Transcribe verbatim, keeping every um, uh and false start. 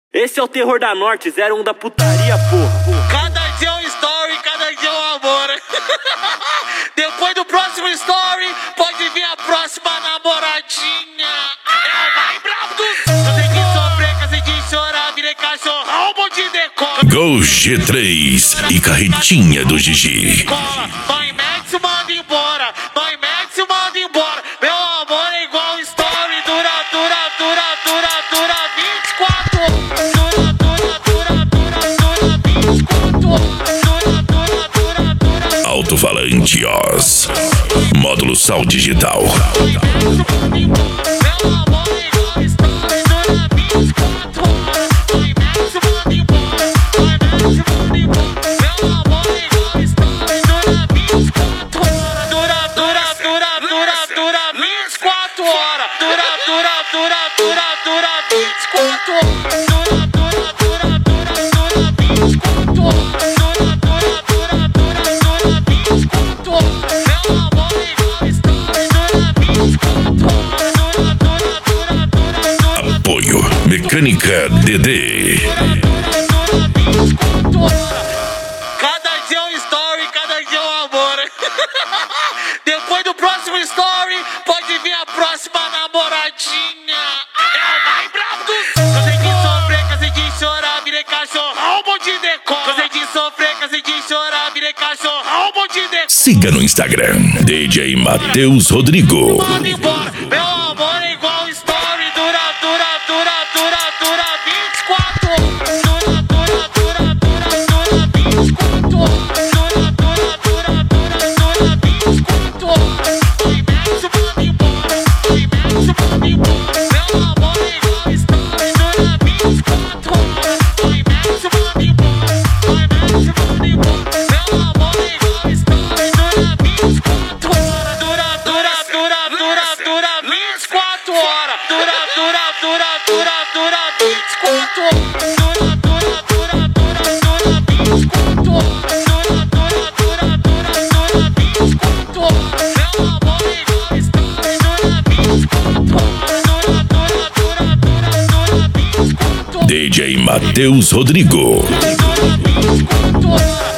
Esse é o terror da Norte, zero um da putaria, porra. Cada dia um story, cada dia um amor. Depois do próximo story, pode vir a próxima namoradinha. É o mais bravo dos... Cansei de sofrer, cansei de chorar, virei cachorrão, bom de decola. Gol G três e carretinha do Gigi. Mãe Max manda embora, mãe Max manda embora. Meu amor é igual story, dura, dura, dura, dura, dura vinte e quatro horas. Dura, dura, dura, dura, dura vinte e quatro horas. Dura, dura, dura, dura. Alto-falante Oz. Módulo Sal Digital. Meu amor é igual story, dura vinte e quatro horas. Mãe Max manda embora, mãe Max manda embora. Meu amor é igual story, dura vinte e quatro horas. Dura, dura, dura, dura, dura vinte e quatro horas. Dura, dura, dura, dura, dura vinte e quatro horas. Dura, dura, dura, dura, dura vinte e quatro horas. Dura, dura, dura, dura, dura vinte e quatro horas. Meu amor é igual story, dura vinte e quatro horas. Dura, dura, dura, dura, dura. Apoio Mecânica D D. Cada dia um story, cada dia um amor. Depois do próximo story, pode vir a próxima namoradinha. É o mais bravo dos... Cansei de sofrer, cansei de chorar, virei cachorrão, bom de decola. Cansei de sofrer, cansei de chorar, virei cachorrão, bom de decola. Siga no Instagram, D J Matheus Rodrigo. Manda embora, meu amor é igual story, dura, dura, dura, dura, dura vinte e quatro horas. Dura, dura, dura, dura, dura vinte e quatro horas. Dura, dura, dura, dura, dura vinte e quatro horas. Mãe Max manda embora, mãe Max manda embora. Meu amor é igual story, dura vinte e quatro horas. Mãe Max manda embora, mãe Max manda embora. Meu amor é igual story, dura vinte e quatro horas. Dura, dura, dura, dura, dura vinte e quatro horas. Dura, dura, dura, dura, dura vinte e quatro horas. Dura, dura, dura, dura, dura vinte e quatro horas. Dura, dura, dura, dura, dura vinte e quatro horas. Meu amor é igual story, dura vinte e quatro horas. Dura, dura, dura, dura, dura vinte e quatro horas. D J Matheus Rodrigo. Dura vinte e quatro horas.